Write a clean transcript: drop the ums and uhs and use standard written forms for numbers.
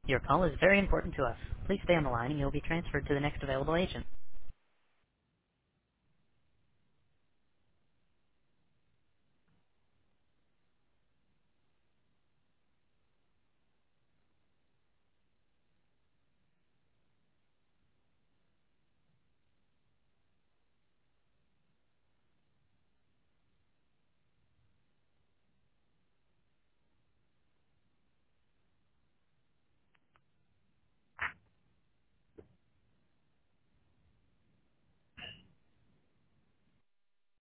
Your call is very important to us. Please stay on the line and you'll be transferred to the next available agent.